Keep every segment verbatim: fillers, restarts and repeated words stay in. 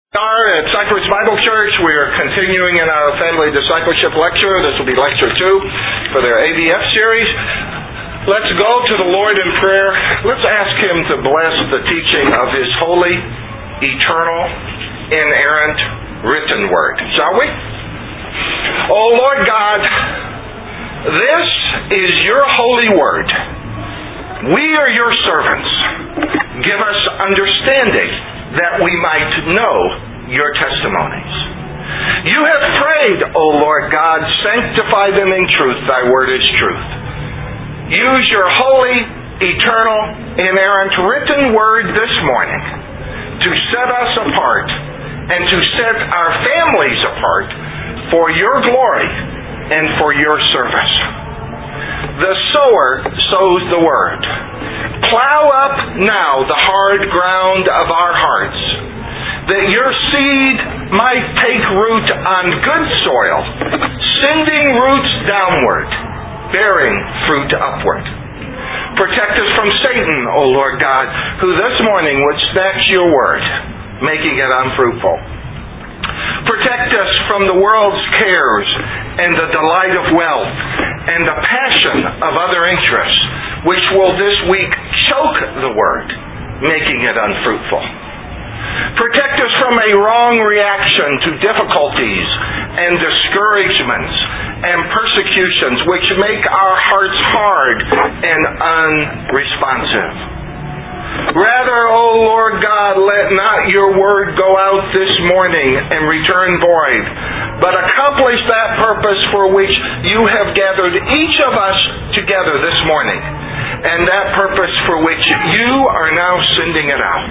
Are at Cypress Bible Church. We are continuing in our family discipleship lecture. This will be lecture two for their A B F series. Let's go to the Lord in prayer. Let's ask Him to bless the teaching of His holy, eternal, inerrant, written Word. Shall we? Oh Lord God, this is Your holy Word. We are Your servants. Give us understanding that we might know Your testimonies. You have prayed, O Lord God, sanctify them in truth. Thy word is truth. Use Your holy, eternal, inerrant, written word this morning to set us apart and to set our families apart for Your glory and for Your service. The sower sows the word. Plow up now the hard ground of our hearts, that Your seed might take root on good soil, sending roots downward, bearing fruit upward. Protect us from Satan, O Lord God, who this morning would snatch Your word, making it unfruitful. Protect us from the world's cares and the delight of wealth and the passion of other interests, which will this week choke the word, making it unfruitful. Protect us from a wrong reaction to difficulties and discouragements and persecutions which make our hearts hard and unresponsive. Rather, O Lord God, let not Your word go out this morning and return void, but accomplish that purpose for which You have gathered each of us together this morning, and that purpose for which You are now sending it out.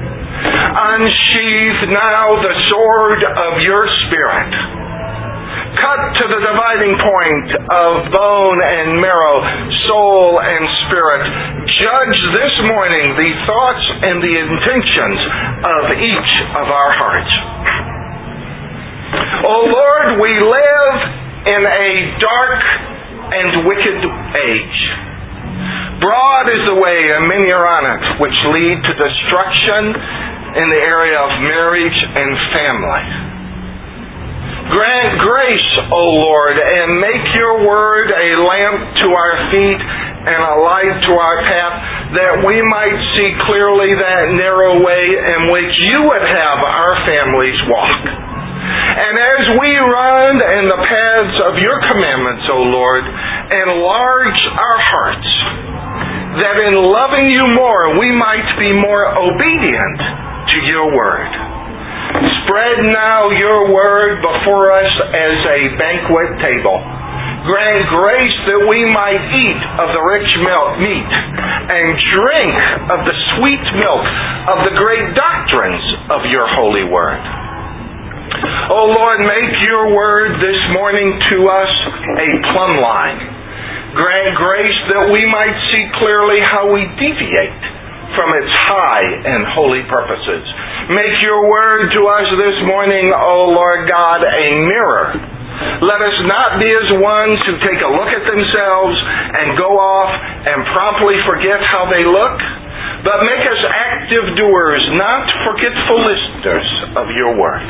Unsheathe now the sword of Your Spirit. Cut to the dividing point of bone and marrow, soul and spirit. Judge this morning the thoughts and the intentions of each of our hearts. O Lord, we live in a dark and wicked age. Broad is the way, and many are on it, which lead to destruction in the area of marriage and family. Grant grace, O Lord, and make Your word a lamp to our feet and a light to our path, that we might see clearly that narrow way in which You would have our families walk. And as we run in the paths of Your commandments, O Lord, enlarge our hearts, that in loving You more we might be more obedient to Your word. Spread now Your word before us as a banquet table. Grant grace that we might eat of the rich milk meat and drink of the sweet milk of the great doctrines of Your holy word. O Lord, make Your word this morning to us a plumb line. Grant grace that we might see clearly how we deviate from its high and holy purposes. Make Your word to us this morning, O Lord God, a mirror. Let us not be as ones who take a look at themselves and go off and promptly forget how they look, but make us active doers, not forgetful listeners of Your word.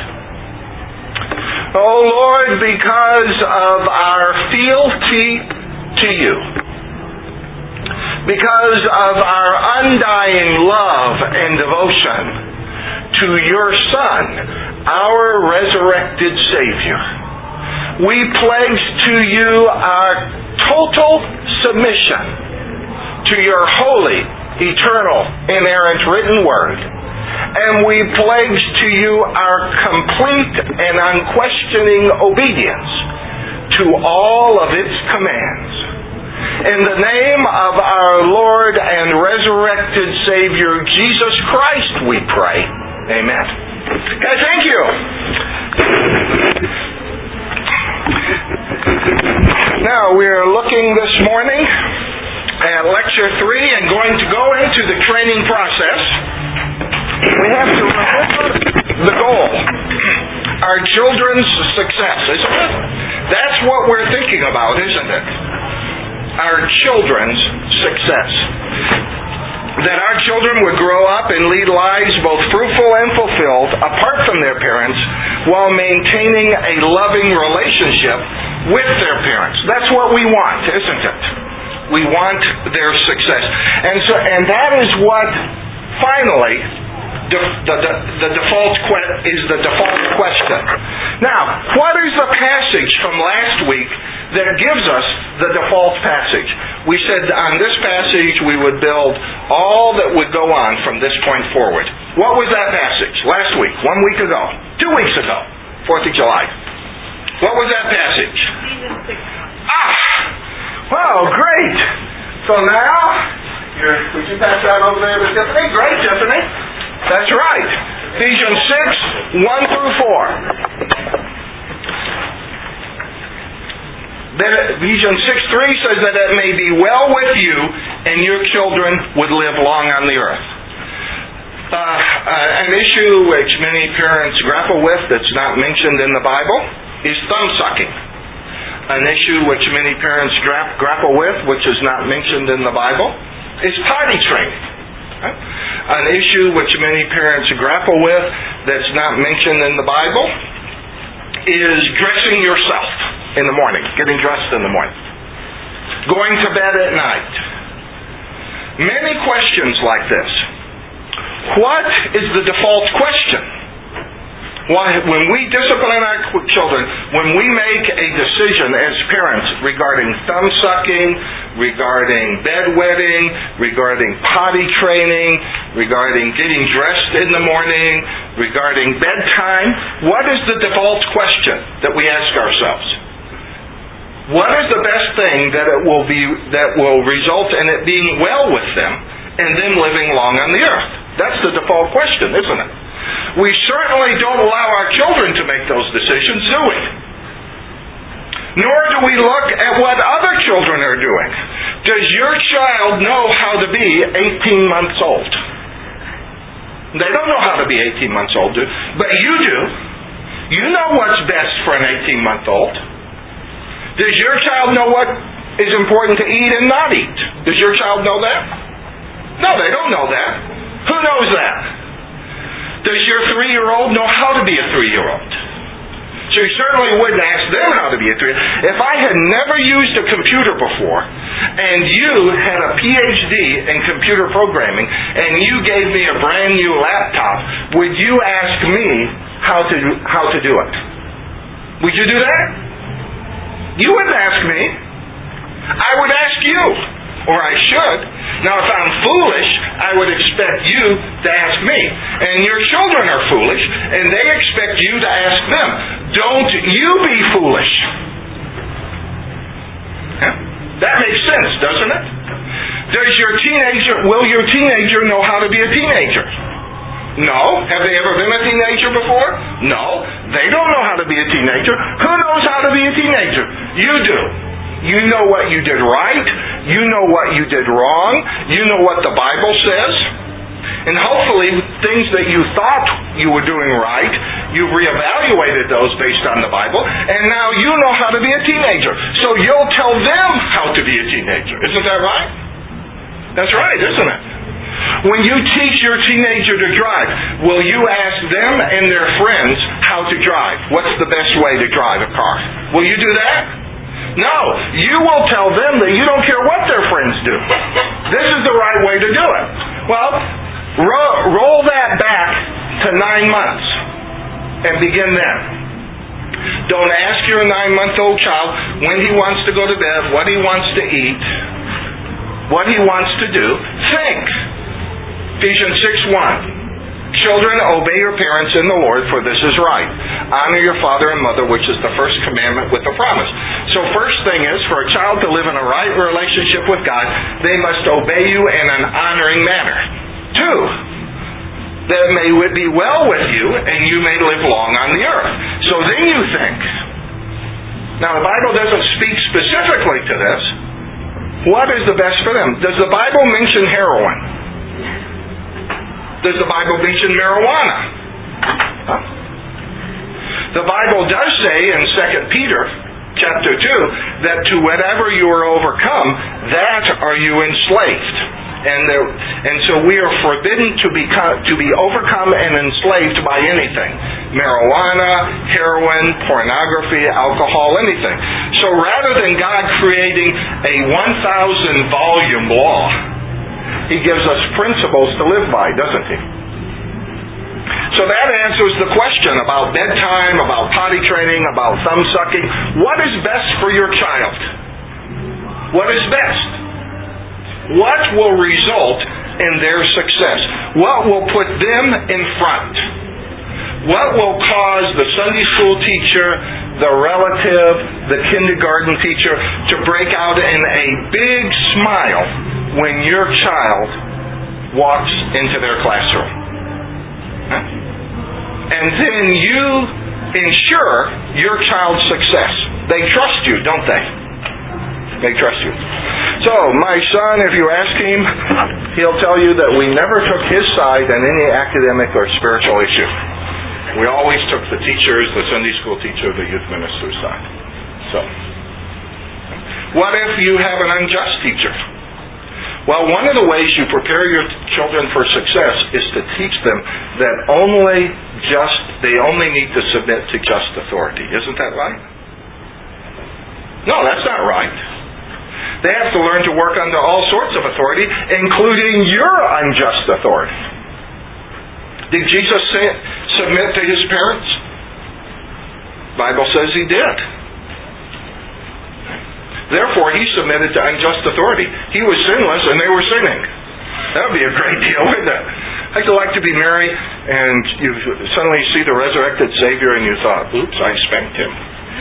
O Lord, because of our fealty to You, because of our undying love and devotion to Your Son, our resurrected Savior, we pledge to You our total submission to Your holy, eternal, inerrant written word, and we pledge to You our complete and unquestioning obedience to all of its commands. In the name of our Lord and resurrected Savior, Jesus Christ, we pray. Amen. Okay, thank you. Now, we are looking this morning at lecture three and going to go into the training process. We have to remember the goal. Our children's success, isn't it? That's what we're thinking about, isn't it? Our children's success. that our children would grow up and lead lives both fruitful and fulfilled apart from their parents while maintaining a loving relationship with their parents. That's what we want, isn't it? We want their success. And so, and that is what finally the, the, the, the default que- is the default question. Now, what is the passage from last week that gives us the default passage? We said on this passage we would build all that would go on from this point forward. What was that passage? Last week, one week ago, two weeks ago, fourth of July. What was that passage? Ah! Wow, great! So now, you're, would you pass that over there to Tiffany? Great, Tiffany. That's right. Ephesians six, one through four. Then Ephesians six three says that it may be well with you and your children would live long on the earth. Uh, uh, an issue which many parents grapple with that's not mentioned in the Bible is thumb sucking. An issue which many parents gra- grapple with, which is not mentioned in the Bible, is potty training. Right? An issue which many parents grapple with that's not mentioned in the Bible is dressing yourself in the morning, getting dressed in the morning, going to bed at night. Many questions like this. What is the default question? Why, when we discipline our children, when we make a decision as parents regarding thumb sucking, regarding bedwetting, regarding potty training, regarding getting dressed in the morning, regarding bedtime, what is the default question that we ask ourselves? What is the best thing that it will be that will result in it being well with them and them living long on the earth? That's the default question, isn't it? We certainly don't allow our children to make those decisions, do we? Nor do we look at what other children are doing. Does your child know how to be eighteen months old? They don't know how to be eighteen months old, but you do. You know what's best for an eighteen-month-old. Does your child know what is important to eat and not eat? Does your child know that? No, they don't know that. Who knows that? Does your three-year-old know how to be a three-year-old? So you certainly wouldn't ask them how to be a three-year-old. If I had never used a computer before, and you had a P H D in computer programming, and you gave me a brand new laptop, would you ask me how to how to do it? Would you do that? You wouldn't ask me. I would ask you, or I should. Now, if I'm foolish, I would expect you to ask me. And your children are foolish, and they expect you to ask them. Don't you be foolish. Huh? That makes sense, doesn't it? Does your teenager, will your teenager know how to be a teenager? No. Have they ever been a teenager before? No. They don't know how to be a teenager. Who knows how to be a teenager? You do. You know what you did right. You know what you did wrong. You know what the Bible says. And hopefully things that you thought you were doing right, you've reevaluated those based on the Bible, and now you know how to be a teenager. So you'll tell them how to be a teenager. Isn't that right? That's right, isn't it? When you teach your teenager to drive, will you ask them and their friends how to drive? What's the best way to drive a car? Will you do that? No, you will tell them that you don't care what their friends do. This is the right way to do it. Well, ro- roll that back to nine months and begin then. Don't ask your nine-month-old child when he wants to go to bed, what he wants to eat, what he wants to do. Think. Ephesians six one. Children, obey your parents in the Lord, for this is right. Honor your father and mother, which is the first commandment with the promise. So first thing is, for a child to live in a right relationship with God, they must obey you in an honoring manner. Two, that it may be well with you, and you may live long on the earth. So then you think. Now the Bible doesn't speak specifically to this. What is the best for them? Does the Bible mention heroin? Does the Bible mention marijuana? Huh? The Bible does say in Second Peter chapter two that to whatever you are overcome, that are you enslaved. And there, and so we are forbidden to become, to be overcome and enslaved by anything. Marijuana, heroin, pornography, alcohol, anything. So rather than God creating a one thousand volume law, He gives us principles to live by, doesn't He? So that answers the question about bedtime, about potty training, about thumb sucking. What is best for your child? What is best? What will result in their success? What will put them in front? What will cause the Sunday school teacher, the relative, the kindergarten teacher to break out in a big smile when your child walks into their classroom? Huh? And then you ensure your child's success. They trust you, don't they? They trust you. So, my son, if you ask him, he'll tell you that we never took his side on any academic or spiritual issue. We always took the teachers, the Sunday school teacher, the youth minister's side. So, what if you have an unjust teacher? Well, one of the ways you prepare your children for success is to teach them that only just, they only need to submit to just authority. Isn't that right? No, that's not right. They have to learn to work under all sorts of authority, including your unjust authority. Did Jesus say, submit to His parents? The Bible says He did. Therefore, He submitted to unjust authority. He was sinless and they were sinning. That would be a great deal, wouldn't it? How'd you like to be married and you suddenly see the resurrected Savior and you thought, oops, I spanked him.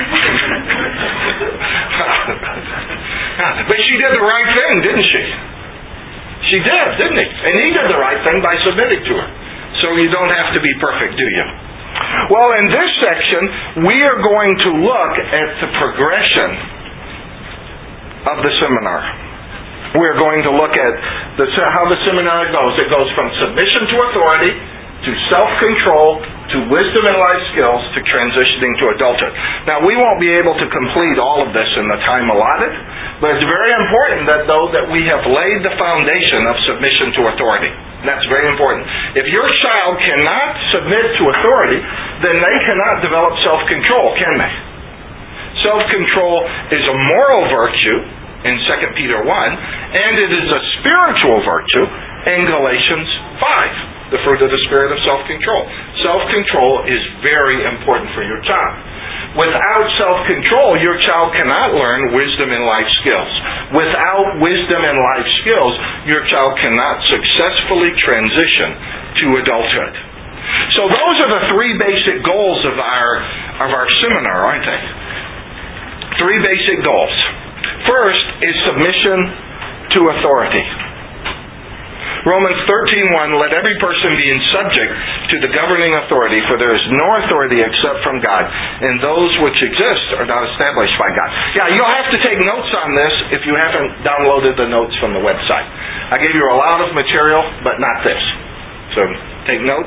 But she did the right thing, didn't she? She did, didn't he? And he did the right thing by submitting to her. So you don't have to be perfect, do you? Well, in this section, we are going to look at the progression of the seminar. We're going to look at the, how the seminar goes. It goes from submission to authority, to self-control, to wisdom and life skills, to transitioning to adulthood. Now, we won't be able to complete all of this in the time allotted, but it's very important that, though, that we have laid the foundation of submission to authority. That's very important. If your child cannot submit to authority, then they cannot develop self-control, can they? Self-control is a moral virtue in Second Peter one, and it is a spiritual virtue in Galatians five. The fruit of the Spirit of self-control. Self-control is very important for your child. Without self-control, your child cannot learn wisdom and life skills. Without wisdom and life skills, your child cannot successfully transition to adulthood. So those are the three basic goals of our, of our seminar, aren't they? Three basic goals. First is submission to authority. Romans thirteen one, let every person be in subject to the governing authority, for there is no authority except from God, and those which exist are not established by God. Yeah, you'll have to take notes on this if you haven't downloaded the notes from the website. I gave you a lot of material, but not this. So take notes.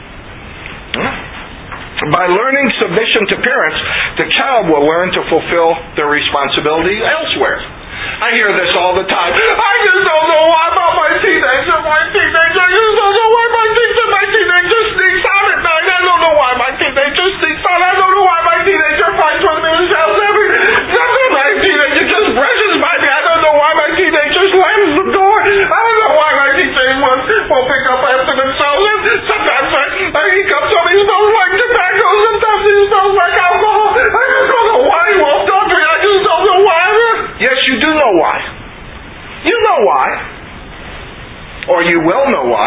By learning submission to parents, the child will learn to fulfill their responsibility elsewhere. I hear this all the time. I just don't know why about my teenager. My teenager, I just don't know why my teenager, my teenager sneaks out at night. I don't know why my teenager sneaks out. I don't know why my teenager fights with me in his house every day. My teenager just brushes by me. I don't know why my teenager slams the door. I don't know why my teenager won't, won't pick up after themselves. Sometimes I, I, he comes home, he smells like tobacco. Sometimes he smells like alcohol. I just don't know why he won't talk to me. I just don't know why. Yes, you do know why. You know why. Or you will know why.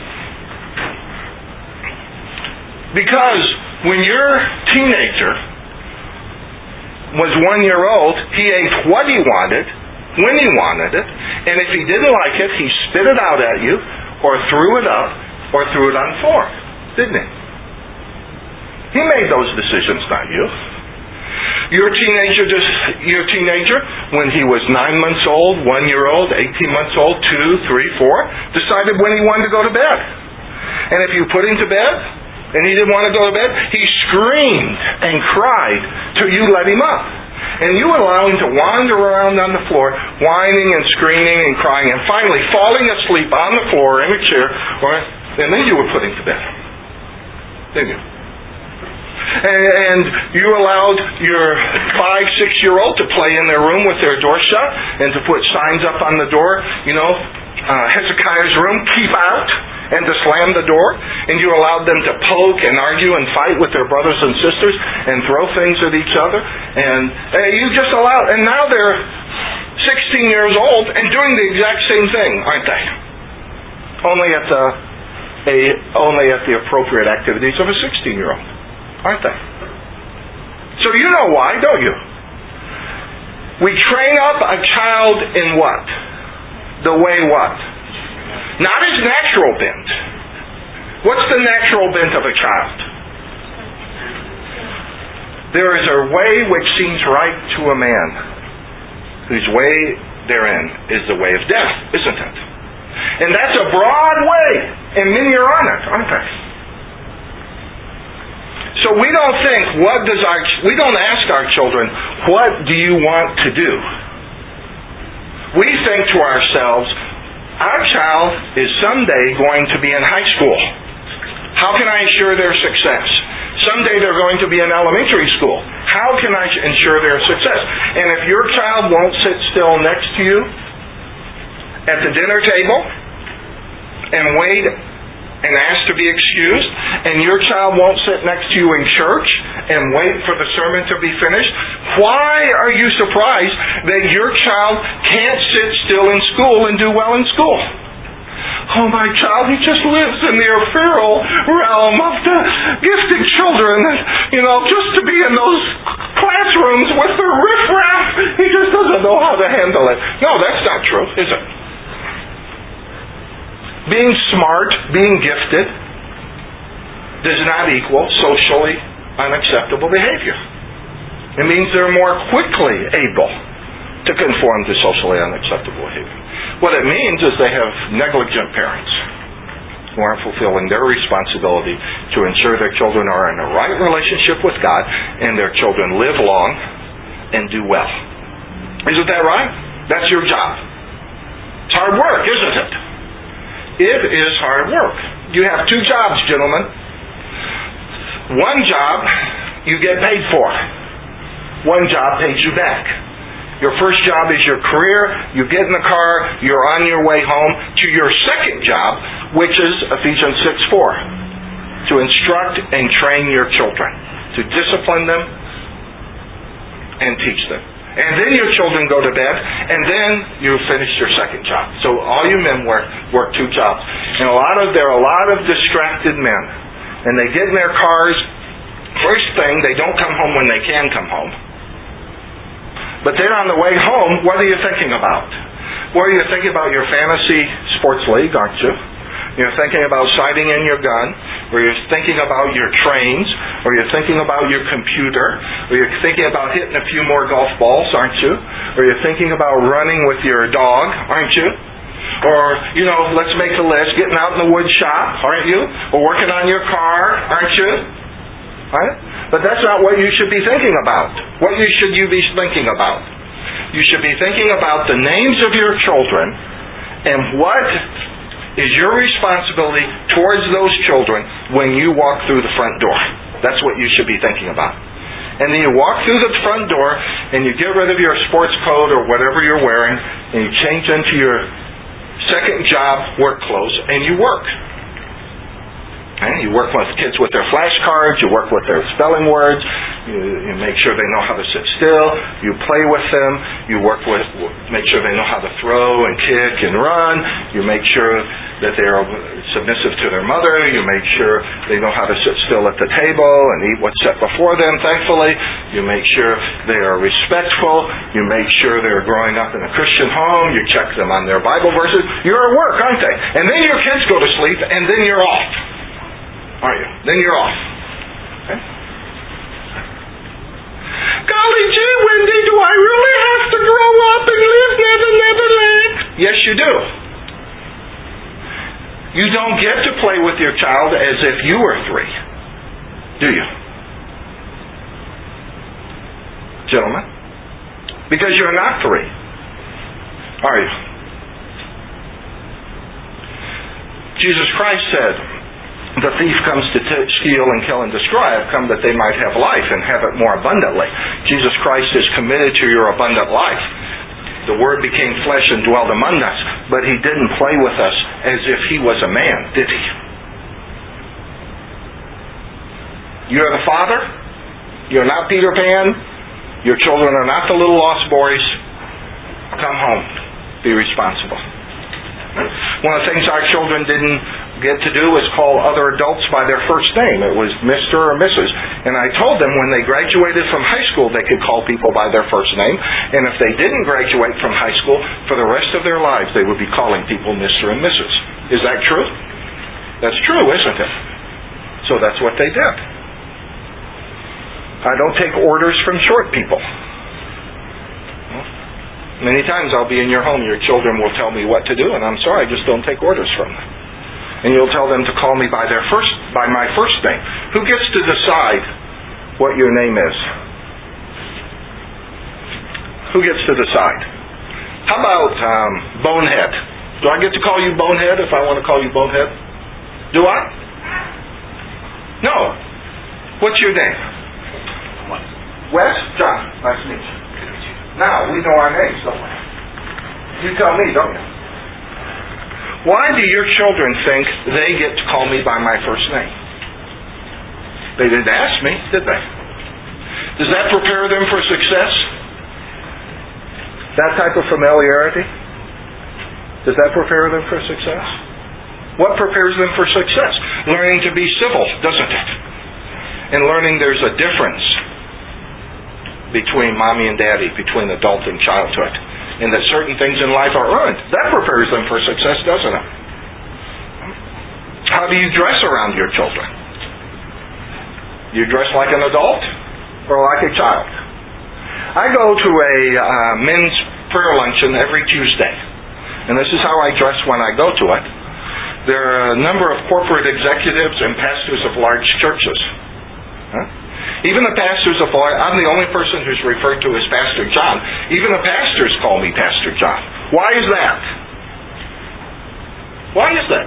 Because when your teenager was one year old, he ate what he wanted, when he wanted it, and if he didn't like it, he spit it out at you, or threw it up, or threw it on the floor. Didn't he? He made those decisions, not you. Your teenager, just your teenager, when he was nine months old, one year old, eighteen months old, two, three, four, decided when he wanted to go to bed. And if you put him to bed, and he didn't want to go to bed, he screamed and cried till you let him up. And you allow him to wander around on the floor, whining and screaming and crying, and finally falling asleep on the floor in a chair, and then you would put him to bed. Didn't you? And you allowed your five, six-year-old to play in their room with their door shut and to put signs up on the door, you know, uh, Hezekiah's room, keep out, and to slam the door. And you allowed them to poke and argue and fight with their brothers and sisters and throw things at each other. And uh, you just allowed, and now they're sixteen years old and doing the exact same thing, aren't they? Only at the, a, only at the appropriate activities of a sixteen-year-old. Aren't they? So you know why, don't you? We train up a child in what? The way what? Not his natural bent. What's the natural bent of a child? There is a way which seems right to a man, whose way therein is the way of death, isn't it? And that's a broad way, and many are on it, aren't they? So we don't think, what does our, we don't ask our children, what do you want to do? We think to ourselves, our child is someday going to be in high school. How can I ensure their success? Someday they're going to be in elementary school. How can I ensure their success? And if your child won't sit still next to you at the dinner table and wait and ask to be excused, and your child won't sit next to you in church and wait for the sermon to be finished, why are you surprised that your child can't sit still in school and do well in school? Oh, my child, he just lives in the ephemeral realm of the gifted children. You know, just to be in those classrooms with the riffraff, he just doesn't know how to handle it. No, that's not true, is it? Being smart, being gifted, does not equal socially unacceptable behavior. It means they're more quickly able to conform to socially unacceptable behavior. What it means is they have negligent parents who aren't fulfilling their responsibility to ensure their children are in a right relationship with God and their children live long and do well. Isn't that right? That's your job. It's hard work, isn't it? It is hard work. You have two jobs, gentlemen. One job you get paid for. One job pays you back. Your first job is your career. You get in the car. You're on your way home to your second job, which is Ephesians six four. To instruct and train your children. To discipline them and teach them. And then your children go to bed, and then you finish your second job. So all you men work work two jobs. And a lot of there are a lot of distracted men. And they get in their cars. First thing, they don't come home when they can come home. But then on the way home, what are you thinking about? Well, you're thinking about your fantasy sports league, aren't you? You're thinking about sighting in your gun, or you're thinking about your trains, or you're thinking about your computer, or you're thinking about hitting a few more golf balls, aren't you? Or you're thinking about running with your dog, aren't you? Or, you know, let's make a list, getting out in the wood shop, aren't you? Or working on your car, aren't you? Right? But that's not what you should be thinking about. What you should you be thinking about? You should be thinking about the names of your children and what is your responsibility towards those children when you walk through the front door. That's what you should be thinking about. And then you walk through the front door and you get rid of your sports coat or whatever you're wearing and you change into your second job work clothes and you work. And you work with kids with their flashcards, you work with their spelling words, you, you make sure they know how to sit still, you play with them, you work with, make sure they know how to throw and kick and run, you make sure that they are submissive to their mother, you make sure they know how to sit still at the table and eat what's set before them, thankfully, you make sure they are respectful, you make sure they're growing up in a Christian home, you check them on their Bible verses, you're at work, aren't they? And then your kids go to sleep and then you're off. Aren't you? Then you're off. Okay? Golly gee, Wendy, do I really have to grow up and live near the Neverland? Yes, you do. You don't get to play with your child as if you were three. Do you? Gentlemen? Because you're not free. Are you? Jesus Christ said, the thief comes to t- steal and kill and destroy. I've come that they might have life and have it more abundantly. Jesus Christ is committed to your abundant life. The Word became flesh and dwelled among us, but He didn't play with us as if He was a man, did He? You're the Father. You're not Peter Pan. Your children are not the little lost boys. Come home. Be responsible. One of the things our children didn't get to do was call other adults by their first name. It was Mister or Missus And I told them when they graduated from high school, they could call people by their first name. And if they didn't graduate from high school, for the rest of their lives, they would be calling people Mister and Missus Is that true? That's true, isn't it? So that's what they did. I don't take orders from short people. Many times I'll be in your home, your children will tell me what to do, and I'm sorry, I just don't take orders from them. And you'll tell them to call me by their first, by my first name. Who gets to decide what your name is? Who gets to decide? How about um, Bonehead? Do I get to call you Bonehead if I want to call you Bonehead? Do I? No. What's your name? Wes? John. Nice to meet you. Now, we know our names, don't we? You tell me, don't you? Why do your children think they get to call me by my first name? They didn't ask me, did they? Does that prepare them for success? That type of familiarity? Does that prepare them for success? What prepares them for success? Learning to be civil, doesn't it? And learning there's a difference between mommy and daddy, between adult and childhood, and that certain things in life are earned. That prepares them for success, doesn't it? How do you dress around your children? You dress like an adult or like a child? I go to a uh, men's prayer luncheon every Tuesday, and this is how I dress when I go to it. There are a number of corporate executives and pastors of large churches. Huh? Even the pastors of large, I'm the only person who's referred to as Pastor John. Even the pastors call me Pastor John. Why is that? Why is that?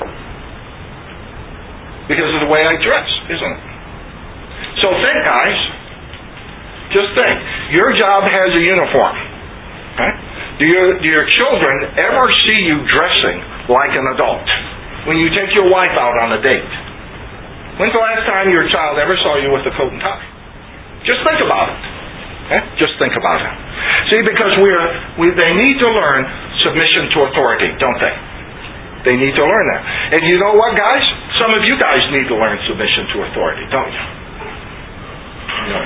Because of the way I dress, isn't it? So think, guys. Just think. Your job has a uniform. Okay? Do your, do your children ever see you dressing like an adult? When you take your wife out on a date? When's the last time your child ever saw you with a coat and tie? Just think about it. Okay? Just think about it. See, because we're, we, they need to learn submission to authority, don't they? They need to learn that. And you know what, guys? Some of you guys need to learn submission to authority, don't you? No.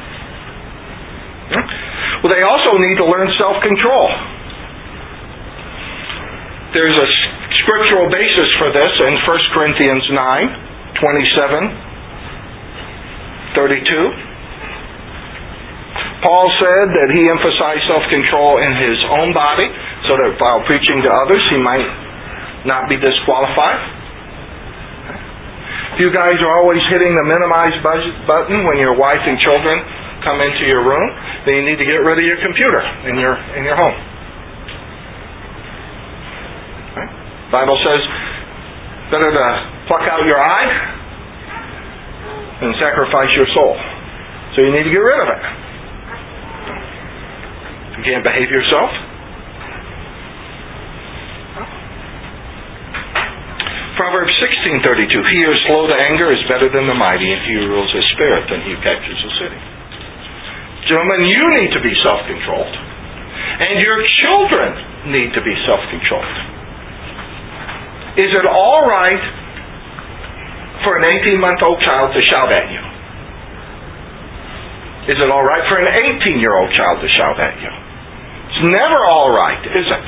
Hmm? Well, they also need to learn self-control. There's a scriptural basis for this in First Corinthians nine. twenty-seven, thirty-two. Paul said that he emphasized self-control in his own body so that while preaching to others he might not be disqualified. If you guys are always hitting the minimize budget button when your wife and children come into your room, then you need to get rid of your computer in your in your home. Okay? The Bible says better to pluck out your eye than sacrifice your soul. So you need to get rid of it. If you can't behave yourself. Proverbs sixteen thirty-two. He who is slow to anger is better than the mighty, and he who rules his spirit than he who captures a city. Gentlemen, you need to be self-controlled. And your children need to be self-controlled. Is it all right for an eighteen-month-old child to shout at you? Is it all right for an eighteen-year-old child to shout at you? It's never all right, is it?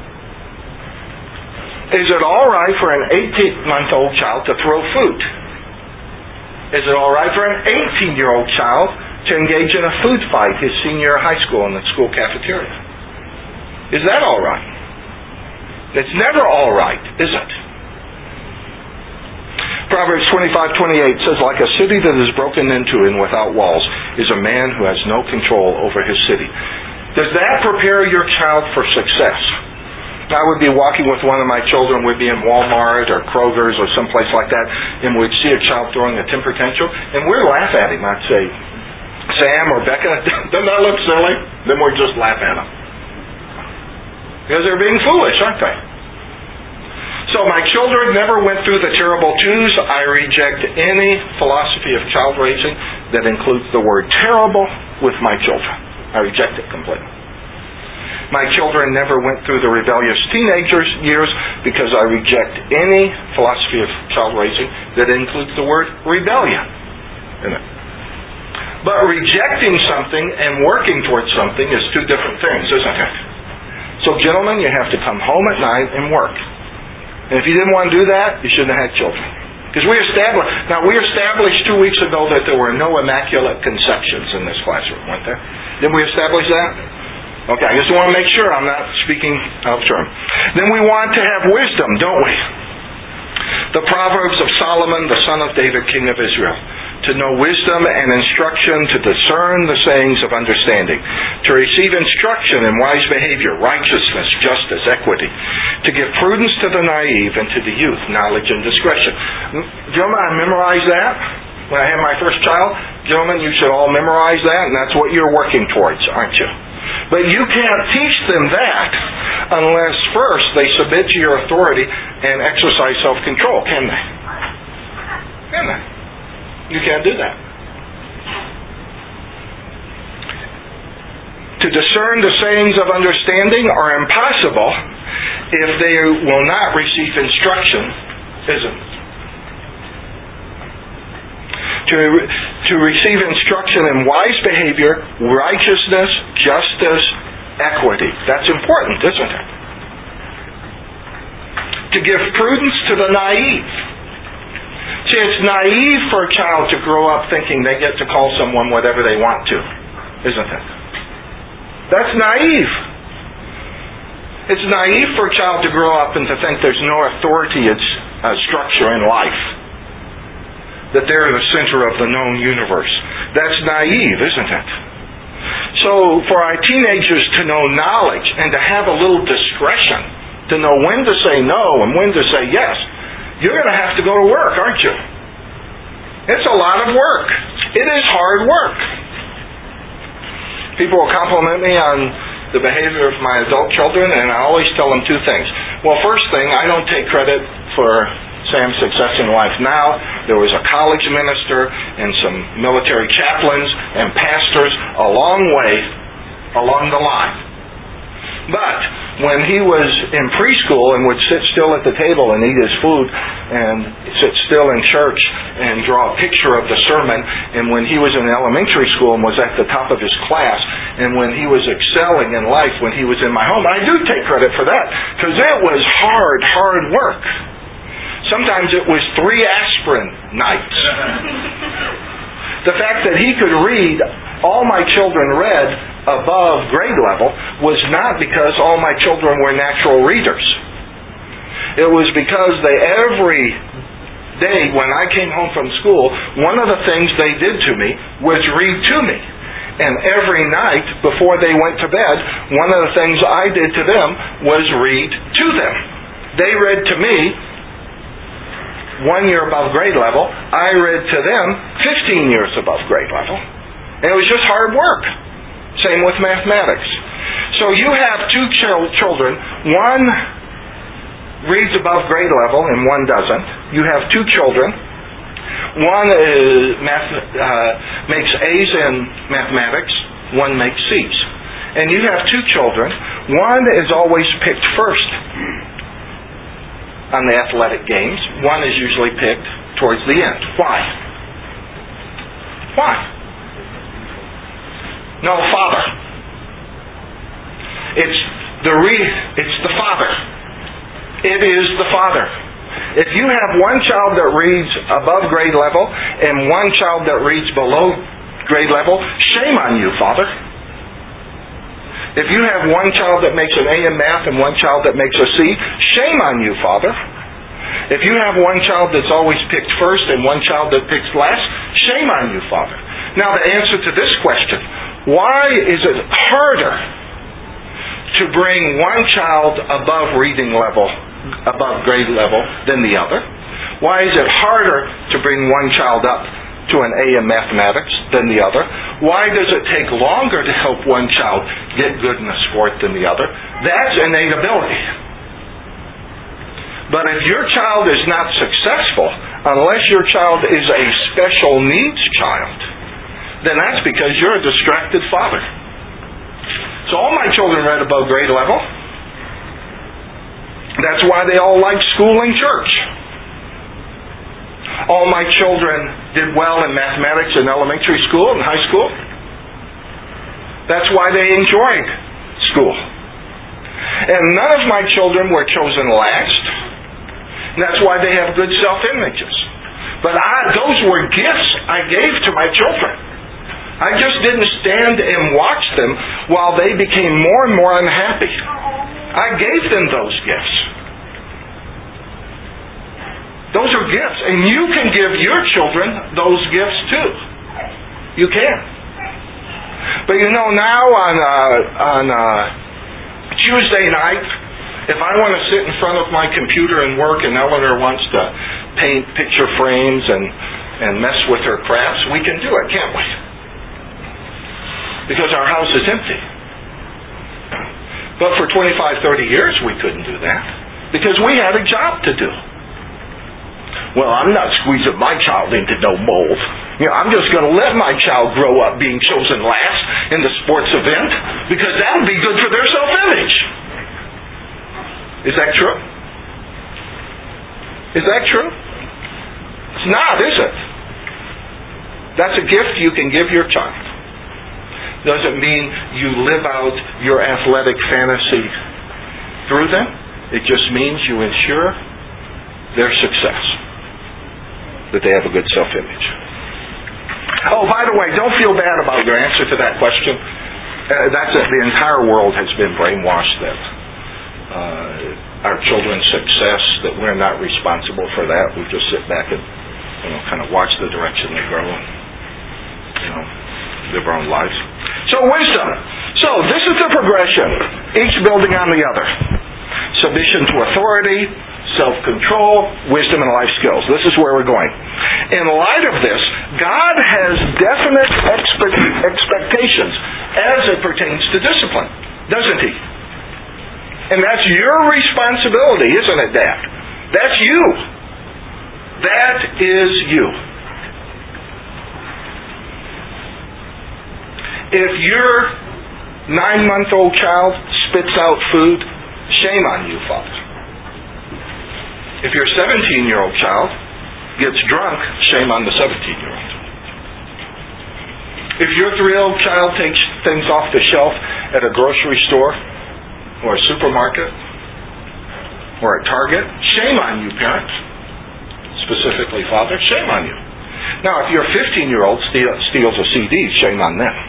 Is it all right for an eighteen-month-old child to throw food? Is it all right for an eighteen-year-old child to engage in a food fight his senior high school in the school cafeteria? Is that all right? It's never all right, is it? Proverbs twenty-five twenty-eight says, like a city that is broken into and without walls is a man who has no control over his city. Does that prepare your child for success? I would be walking with one of my children, we'd be in Walmart or Kroger's or someplace like that, and we'd see a child throwing a temper tantrum, and we'd laugh at him. I'd say, Sam or Becca, doesn't that look silly? Then we'd just laugh at them. Because they're being foolish, aren't they? So my children never went through the terrible twos. I reject any philosophy of child raising that includes the word terrible with my children. I reject it completely. My children never went through the rebellious teenagers years because I reject any philosophy of child raising that includes the word rebellion in it. But rejecting something and working towards something is two different things, isn't it? So gentlemen, you have to come home at night and work. And if you didn't want to do that, you shouldn't have had children. Because we established, now we established two weeks ago that there were no immaculate conceptions in this classroom, weren't there? Didn't we establish that? Okay, I just want to make sure I'm not speaking out of term. Then we want to have wisdom, don't we? The Proverbs of Solomon, the son of David, king of Israel. To know wisdom and instruction, to discern the sayings of understanding, to receive instruction in wise behavior, righteousness, justice, equity, to give prudence to the naive and to the youth, knowledge and discretion. Gentlemen, I memorized that when I had my first child. Gentlemen, you should all memorize that, and that's what you're working towards, aren't you? But you can't teach them that unless first they submit to your authority and exercise self-control, can they? Can they? You can't do that. To discern the sayings of understanding are impossible if they will not receive instruction, isn't it? To, to receive instruction in wise behavior, righteousness, justice, equity. That's important, isn't it? To give prudence to the naive. See, it's naive for a child to grow up thinking they get to call someone whatever they want to, isn't it? That's naive. It's naive for a child to grow up and to think there's no authority uh, structure in life. That they're the center of the known universe. That's naive, isn't it? So for our teenagers to know knowledge and to have a little discretion, to know when to say no and when to say yes, you're going to have to go to work, aren't you? It's a lot of work. It is hard work. People will compliment me on the behavior of my adult children, and I always tell them two things. Well, first thing, I don't take credit for Sam's success in life now. There was a college minister and some military chaplains and pastors a long way along the line. But when he was in preschool and would sit still at the table and eat his food and sit still in church and draw a picture of the sermon, and when he was in elementary school and was at the top of his class, and when he was excelling in life when he was in my home, I do take credit for that because it was hard, hard work. Sometimes it was three aspirin nights. The fact that he could read, all my children read above grade level, was not because all my children were natural readers. It was because they every day when I came home from school, one of the things they did to me was read to me. And every night before they went to bed, one of the things I did to them was read to them. They read to me one year above grade level. I read to them fifteen years above grade level. And it was just hard work. Same with mathematics. So you have two ch- children. One reads above grade level and one doesn't. You have two children. One is math, uh, makes A's in mathematics. One makes C's. And you have two children. One is always picked first on the athletic games. One is usually picked towards the end. Why? Why? No, father. It's the re- it's the father. It is the father. If you have one child that reads above grade level and one child that reads below grade level, shame on you, father. If you have one child that makes an A in math and one child that makes a C, shame on you, father. If you have one child that's always picked first and one child that picks last, shame on you, father. Now, the answer to this question, why is it harder to bring one child above reading level, above grade level than the other? Why is it harder to bring one child up to an A in mathematics than the other? Why does it take longer to help one child get good in a sport than the other? That's innate ability. But if your child is not successful, unless your child is a special needs child, then that's because you're a distracted father. So all my children read above grade level. That's why they all like school and church. All my children did well in mathematics in elementary school and high school. That's why they enjoyed school. And none of my children were chosen last. And that's why they have good self-images. But I, those were gifts I gave to my children. I just didn't stand and watch them while they became more and more unhappy. I gave them those gifts. Those are gifts. And you can give your children those gifts too. You can. But you know, now on uh, on uh, Tuesday night, if I want to sit in front of my computer and work and Eleanor wants to paint picture frames and, and mess with her crafts, we can do it, can't we? Because our house is empty. But for twenty-five, thirty years we couldn't do that because we had a job to do. Well, I'm not squeezing my child into no mold. You know, I'm just going to let my child grow up being chosen last in the sports event because that would be good for their self-image. Is that true? Is that true? It's not, is it? That's a gift you can give your child. Doesn't mean you live out your athletic fantasy through them. It just means you ensure their success. That they have a good self-image. Oh, by the way, don't feel bad about your answer to that question. Uh, that's a, the entire world has been brainwashed that uh, our children's success, that we're not responsible for that. We just sit back and, you know, kind of watch the direction they grow and, you know, live our own lives. So wisdom. So this is the progression, each building on the other. Submission to authority, self-control, wisdom, and life skills. This is where we're going. In light of this, God has definite expect- expectations as it pertains to discipline, doesn't He? And that's your responsibility, isn't it, Dad? That's you. That is you. If your nine-month-old child spits out food, shame on you, Father. If your seventeen-year-old child gets drunk, shame on the seventeen-year-old. If your three-year-old child takes things off the shelf at a grocery store or a supermarket or at Target, shame on you, parents. Specifically, Father, shame on you. Now, if your fifteen-year-old steals a C D, shame on them.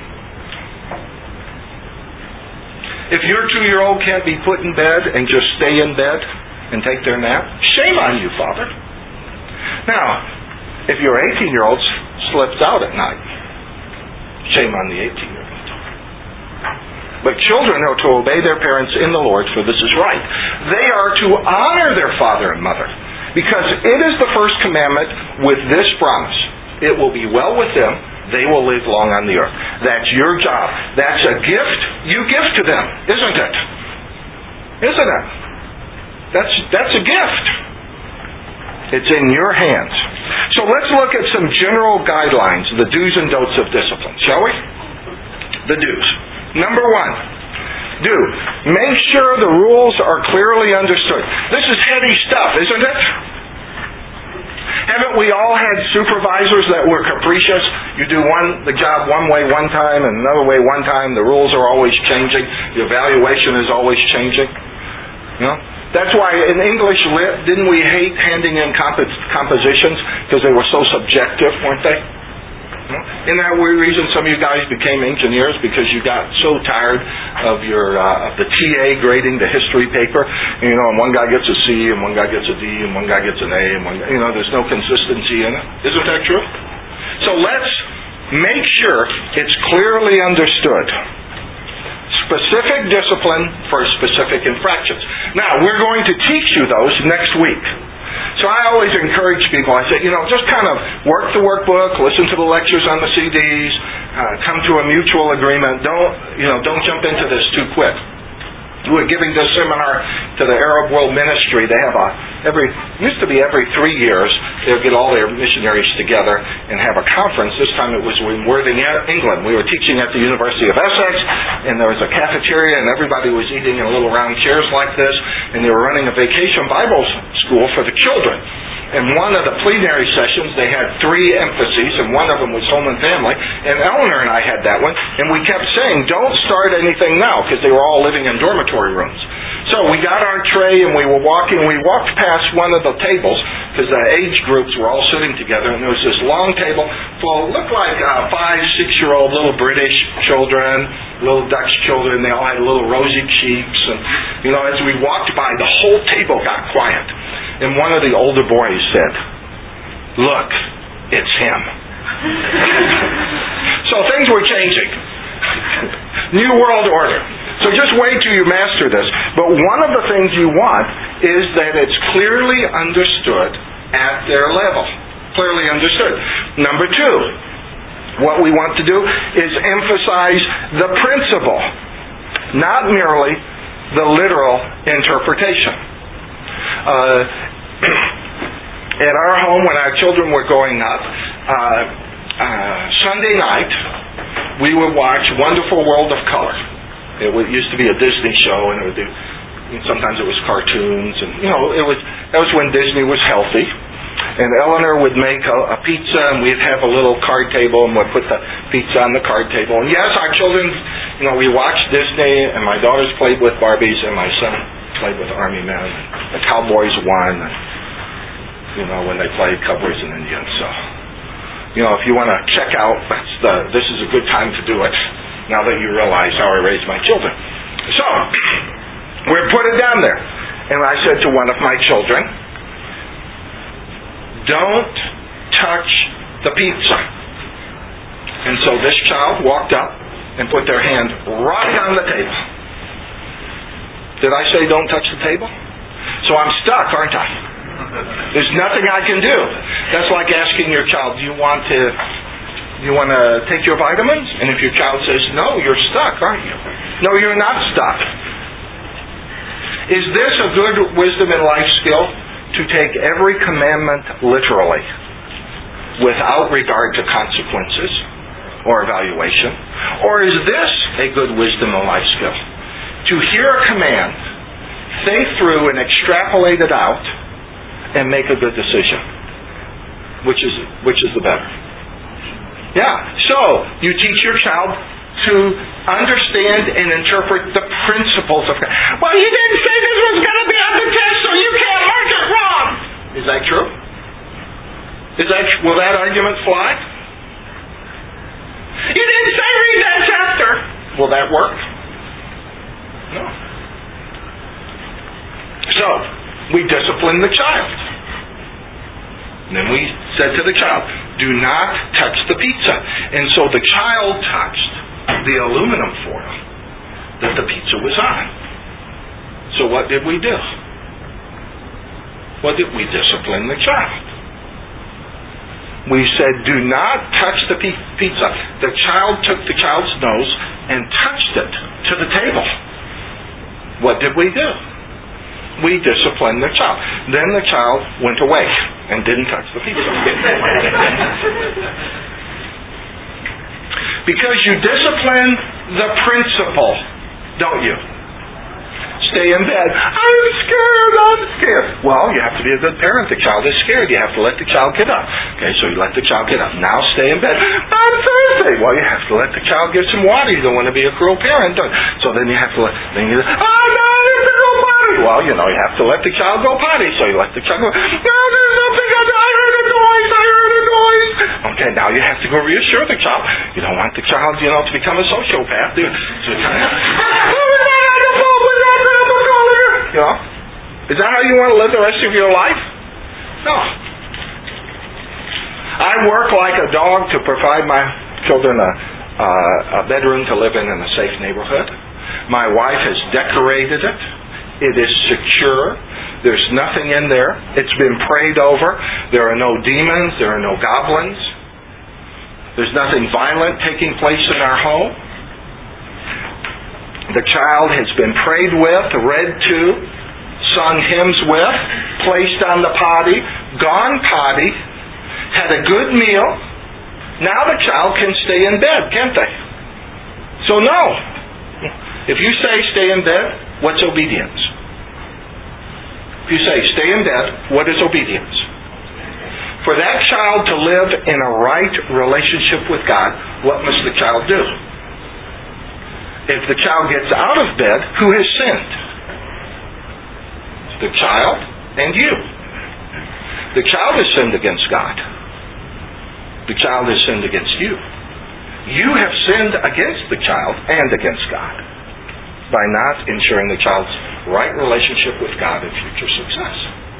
If your two-year-old can't be put in bed and just stay in bed and take their nap, shame on you, Father. Now, if your eighteen-year-old slips out at night, shame on the eighteen-year-old. But children are to obey their parents in the Lord, for this is right. They are to honor their father and mother, because it is the first commandment with this promise. It will be well with them. They will live long on the earth. That's your job. That's a gift you give to them, isn't it? Isn't it? That's, that's a gift. It's in your hands. So let's look at some general guidelines, the do's and don'ts of discipline, shall we? The do's. Number one, do. Make sure the rules are clearly understood. This is heady stuff, isn't it? Haven't we all had supervisors that were capricious? You do one the job one way one time and another way one time. The rules are always changing. The evaluation is always changing. You know? That's why in English Lit, didn't we hate handing in comp- compositions because they were so subjective, weren't they? Isn't that the reason some of you guys became engineers? Because you got so tired of your uh, of the T A grading the history paper. You know, and one guy gets a C, and one guy gets a D, and one guy gets an A, and one, you know, there's no consistency in it. Isn't that true? So let's make sure it's clearly understood. specific discipline for specific infractions. Now, we're going to teach you those next week. So I always encourage people, I say, you know, just kind of work the workbook, listen to the lectures on the C Ds, uh, come to a mutual agreement. Don't, you know, don't jump into this too quick. We're giving this seminar to the Arab World Ministry. They have a, every, used to be every three years, they'll get all their missionaries together and have a conference. This time it was in Worthing, England. We were teaching at the University of Essex, and there was a cafeteria, and everybody was eating in little round chairs like this, and they were running a vacation Bible school for the children. In one of the plenary sessions, they had three emphases, and one of them was home and family. And Eleanor and I had that one, and we kept saying, don't start anything now, because they were all living in dormitory rooms. So we got our tray, and we were walking. We walked past one of the tables, because the age groups were all sitting together, and there was this long table full, looked like uh, five, six-year-old little British children, little Dutch children. They all had little rosy cheeks. And, you know, as we walked by, the whole table got quiet. And one of the older boys said, look, it's him. So things were changing. New world order. So just wait till you master this. But one of the things you want is that it's clearly understood at their level. Clearly understood. Number two, what we want to do is emphasize the principle, not merely the literal interpretation. Uh, at our home, when our children were growing up, uh, uh, Sunday night, we would watch Wonderful World of Color. It would, used to be a Disney show, and it would do, sometimes it was cartoons, and you know, it was that was when Disney was healthy. And Eleanor would make a, a pizza, and we'd have a little card table, and we'd put the pizza on the card table. And yes, our children, you know, we watched Disney, and my daughters played with Barbies, and my son played with Army men. The Cowboys won, you know, when they played Cowboys and Indians. So, you know, if you want to check out, that's the this is a good time to do it. Now that you realize how I raised my children. So, we put it down there, and I said to one of my children, "Don't touch the pizza." And so this child walked up and put their hand right on the table. Did I say don't touch the table? So I'm stuck, aren't I? There's nothing I can do. That's like asking your child, do you want to you want to take your vitamins? And if your child says no, you're stuck, aren't you? No, you're not stuck. Is this a good wisdom and life skill? To take every commandment literally, without regard to consequences or evaluation? Or is this a good wisdom and life skill? To hear a command, think through and extrapolate it out, and make a good decision. Which is which is the better? Yeah. So you teach your child to understand and interpret the principles of God. Well, you didn't say this was going to be on the test, so you can't mark it wrong. Is that true? Is that will that argument fly? You didn't say read that chapter. Will that work? No. So we discipline the child. And then we said to the child, do not touch the pizza. And so the child touched the aluminum foil that the pizza was on. So what did we do? What did we discipline the child? We said, do not touch the pizza. The child took the child's nose and touched it to the table. What did we do? We disciplined the child. Then the child went away and didn't touch the pizza. Because you discipline the principle, don't you? Stay in bed. I'm scared, I'm scared. Well, you have to be a good parent. The child is scared. You have to let the child get up. Okay, so you let the child get up. Now stay in bed. I'm thirsty. Well, you have to let the child get some water. You don't want to be a cruel parent. So then you have to let, then you, oh no, you have to go potty. Well, you know, you have to let the child go potty. So you let the child go, no, there's nothing. I heard a noise. I heard a noise. Okay, now you have to go reassure the child. You don't want the child, you know, to become a sociopath. So you kind of, you know, is that how you want to live the rest of your life? No. I work like a dog to provide my children a, uh, a bedroom to live in in a safe neighborhood. My wife has decorated it. It is secure. There's nothing in there. It's been prayed over. There are no demons. There are no goblins. There's nothing violent taking place in our home. The child has been prayed with, read to, sung hymns with, placed on the potty, gone potty, had a good meal. Now the child can stay in bed, can't they? So no. If you say stay in bed, what's obedience? If you say stay in bed, what is obedience? For that child to live in a right relationship with God, what must the child do? If the child gets out of bed, who has sinned? The child and you. The child has sinned against God. The child has sinned against you. You have sinned against the child and against God by not ensuring the child's right relationship with God and future success.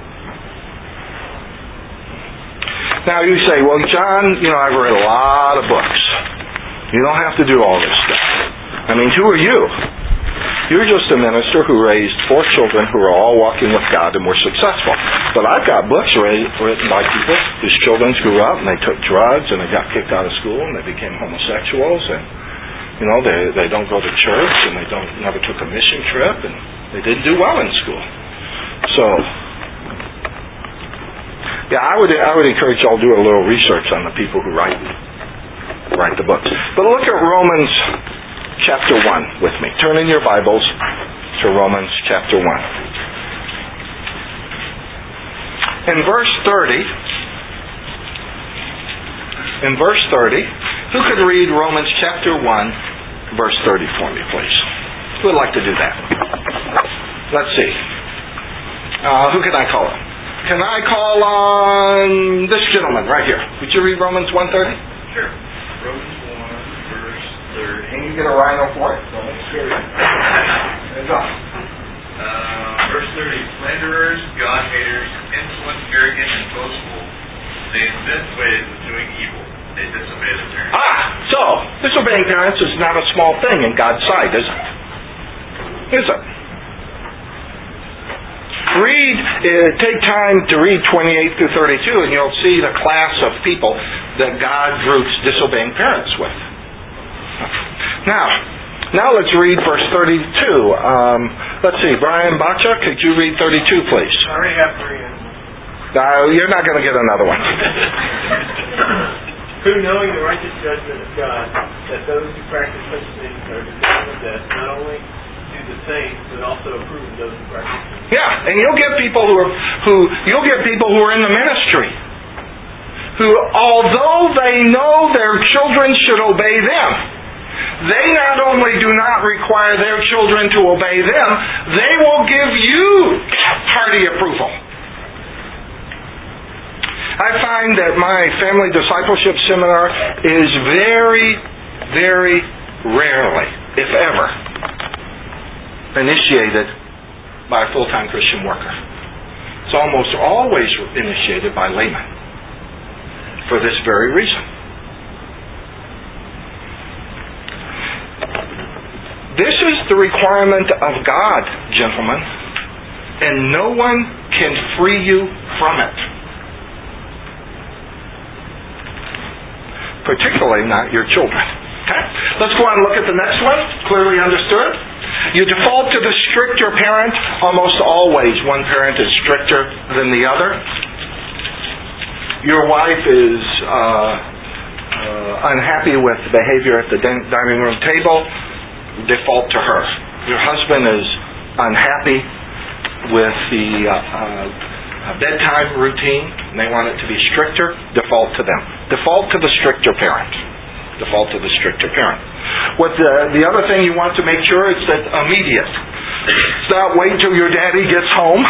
Now you say, well, John, you know, I've read a lot of books. You don't have to do all this stuff. I mean, who are you? You're just a minister who raised four children who are all walking with God and were successful. But I've got books written by people whose children grew up and they took drugs and they got kicked out of school and they became homosexuals and, you know, they they don't go to church and they don't never took a mission trip and they didn't do well in school. So, yeah, I would I would encourage y'all to do a little research on the people who write write the books. But look at Romans chapter one with me. Turn in your Bibles to Romans chapter one. In verse thirty, in verse thirty, who could read Romans chapter one, verse thirty for me, please? Who would like to do that? Let's see. Uh, who can I call on? Can I call on this gentleman right here? Would you read Romans one thirty? Sure. Romans one, verse thirty. Can you get a rhino for it? Romans thirty. There you go. Uh, verse thirty. Slanderers, God-haters, insolent, arrogant, and boastful. They invent ways of doing evil. They disobey their parents. Ah! So, disobeying parents is not a small thing in God's sight, is it? Is it? Read, uh, take time to read twenty-eight through thirty-two and you'll see the class of people that God groups disobeying parents with. Now, now let's read verse thirty-two. Um, let's see, Brian Bacha, could you read thirty-two, please? I already have three in. Uh, you're not going to get another one. Who, knowing the righteous judgment of God, that those who practice such things are condemned of death, not only do the same, but also approve of those who practice them. Yeah, and you'll get people who are who you'll get people who are in the ministry, who, although they know their children should obey them, they not only do not require their children to obey them, they will give you hearty approval. I find that my family discipleship seminar is very, very rarely, if ever, initiated by a full-time Christian worker. It's almost always initiated by laymen for this very reason. This is the requirement of God, gentlemen, and no one can free you from it. Particularly not your children. Okay? Let's go on and look at the next one. Clearly understood. You default to the stricter parent almost always. One parent is stricter than the other. Your wife is uh, uh, unhappy with behavior at the dining room table. Default to her. Your husband is unhappy with the uh, uh, bedtime routine and they want it to be stricter. Default to them. Default to the stricter parent. Default to the stricter parent. What the, the other thing you want to make sure is that immediate. It's not wait till your daddy gets home.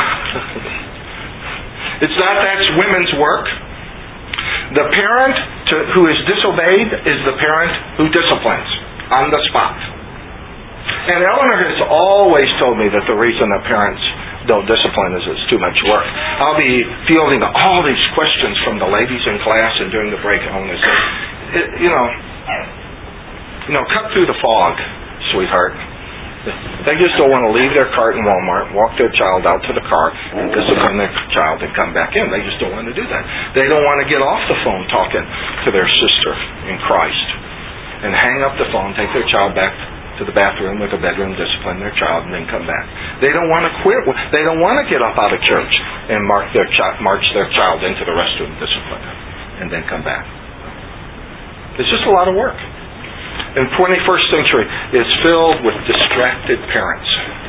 It's not that's women's work. The parent to, who is disobeyed is the parent who disciplines on the spot. And Eleanor has always told me that the reason that parents don't discipline is it's too much work. I'll be fielding all these questions from the ladies in class and during the break home. They say, you know, you know, cut through the fog, sweetheart. They just don't want to leave their cart in Walmart, walk their child out to the car, and discipline their child and come back in. They just don't want to do that. They don't want to get off the phone talking to their sister in Christ and hang up the phone, take their child back to the bathroom or the bedroom, discipline their child, and then come back. They don't want to quit. They don't want to get up out of church and mark their chi- march their child into the restroom, discipline them, and then come back. It's just a lot of work. And the twenty-first century is filled with distracted parents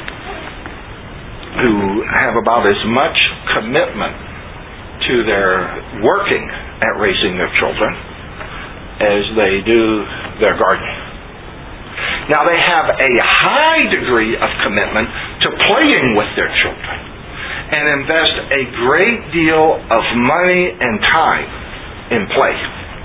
who have about as much commitment to their working at raising their children as they do their gardening. Now they have a high degree of commitment to playing with their children and invest a great deal of money and time in play.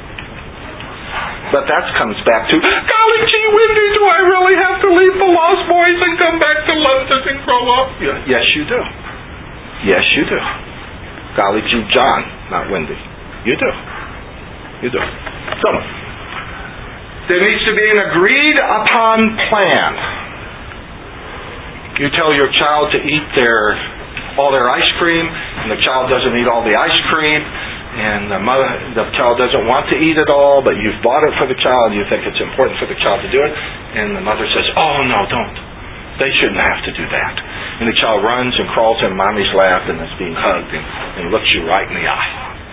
But that comes back to, golly gee, Wendy, do I really have to leave the Lost Boys and come back to London and grow up? Yes, you do. Yes, you do. Golly gee, John, not Wendy. You do. You do. So, there needs to be an agreed upon plan. You tell your child to eat their all their ice cream, and the child doesn't eat all the ice cream, and the mother, the child doesn't want to eat it all, but you've bought it for the child, you think it's important for the child to do it, and the mother says, oh no, don't. They shouldn't have to do that. And the child runs and crawls in mommy's lap and is being hugged and, and looks you right in the eye.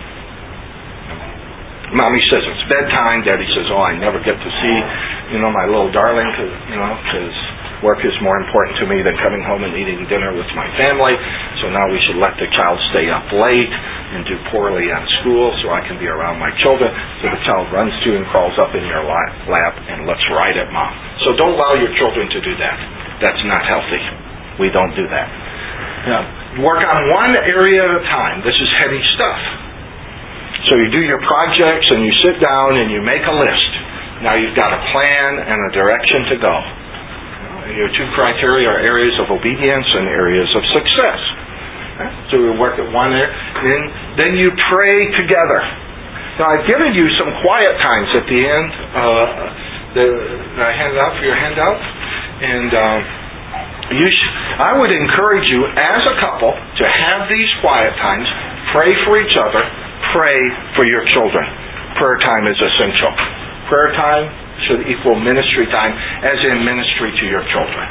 Mommy says it's bedtime. Daddy says, oh, I never get to see, you know, my little darling, cause, you know, because work is more important to me than coming home and eating dinner with my family. So now we should let the child stay up late and do poorly on school so I can be around my children. So the child runs to and crawls up in your lap and looks right at mom. So don't allow your children to do that. That's not healthy. We don't do that. Now, work on one area at a time. This is heavy stuff. So you do your projects and you sit down and you make a list. Now you've got a plan and a direction to go. Your two criteria are areas of obedience and areas of success. So we work at one area. Then, then you pray together. Now I've given you some quiet times at the end uh, that I handed out for your handout. And um, you sh- I would encourage you as a couple to have these quiet times, pray for each other, pray for your children. Prayer time is essential. Prayer time should equal ministry time, as in ministry to your children.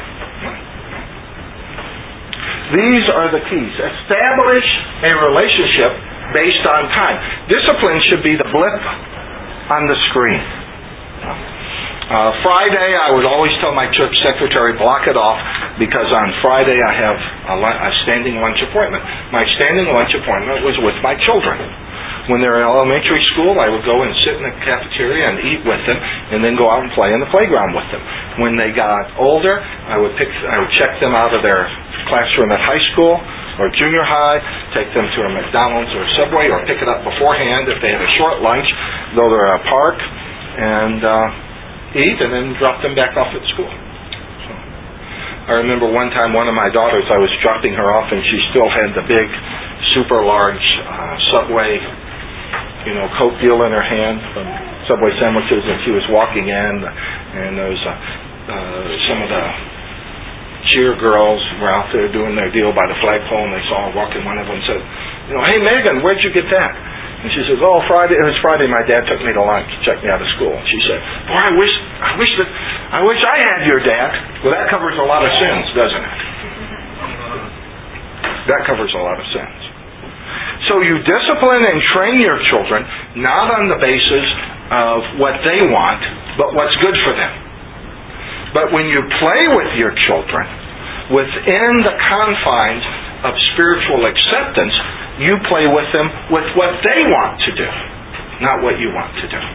These are the keys. Establish a relationship based on time. Discipline should be the blip on the screen. Uh, Friday, I would always tell my church secretary, block it off, because on Friday I have a, a standing lunch appointment. My standing lunch appointment was with my children. When they were in elementary school, I would go and sit in the cafeteria and eat with them, and then go out and play in the playground with them. When they got older, I would pick, I would check them out of their classroom at high school or junior high, take them to a McDonald's or a Subway, or pick it up beforehand if they had a short lunch, go to a park, and uh, eat, and then drop them back off at school. So, I remember one time one of my daughters, I was dropping her off, and she still had the big, super large uh, Subway, you know, Coke deal in her hand from Subway sandwiches, and she was walking in, and there was uh, uh, some of the cheer girls were out there doing their deal by the flagpole, and they saw her walking. One of them said, you know, hey Megan, where'd you get that? And she says, oh, Friday. It was Friday. My dad took me to lunch, checked me out of school. And she said, boy, I wish, I wish that, I wish I had your dad. Well, that covers a lot of sins, doesn't it? That covers a lot of sins. So you discipline and train your children not on the basis of what they want, but what's good for them. But when you play with your children within the confines of spiritual acceptance, you play with them with what they want to do, not what you want to do.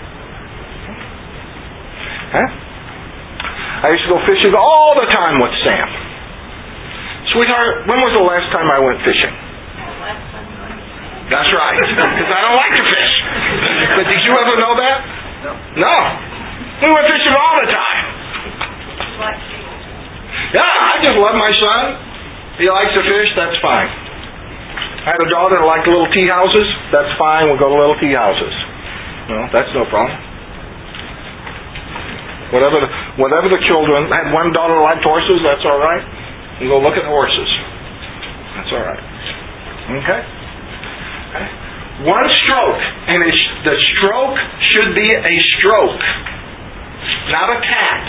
Huh? I used to go fishing all the time with Sam. Sweetheart, when was the last time I went fishing? That's right, because I don't like to fish. But did you ever know that? No. No. We went fishing all the time. Yeah, I just love my son. He likes to fish, that's fine. I had a daughter that liked little tea houses. That's fine, we'll go to little tea houses. No, that's no problem. Whatever the, whatever the children, I had one daughter who liked horses, that's all right. You go look at horses. That's all right. Okay? Okay? One stroke, and it's, the stroke should be a stroke, not a tap.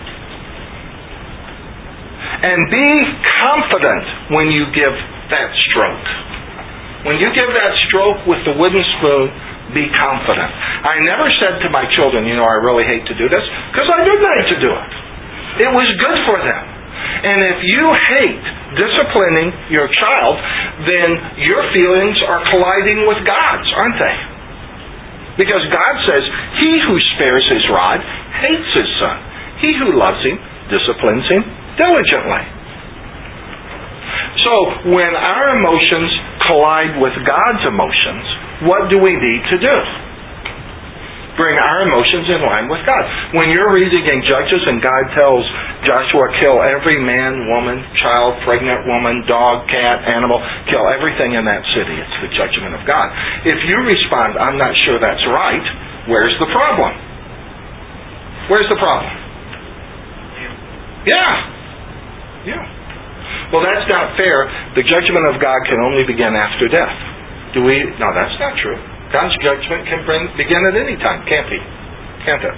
And be confident when you give that stroke. When you give that stroke with the wooden spoon, be confident. I never said to my children, you know, I really hate to do this, because I didn't hate to do it. It was good for them. And if you hate disciplining your child, then your feelings are colliding with God's, aren't they? Because God says, he who spares his rod hates his son. He who loves him disciplines him diligently. So, when our emotions collide with God's emotions, what do we need to do? Bring our emotions in line with God. When you're reading in Judges and God tells Joshua, kill every man, woman, child, pregnant woman, dog, cat, animal, kill everything in that city. It's the judgment of God. If you respond, I'm not sure that's right, where's the problem? Where's the problem? Yeah. Yeah. Well, that's not fair. The judgment of God can only begin after death. Do we? No, that's not true. God's judgment can bring, begin at any time, can't he? Can't it?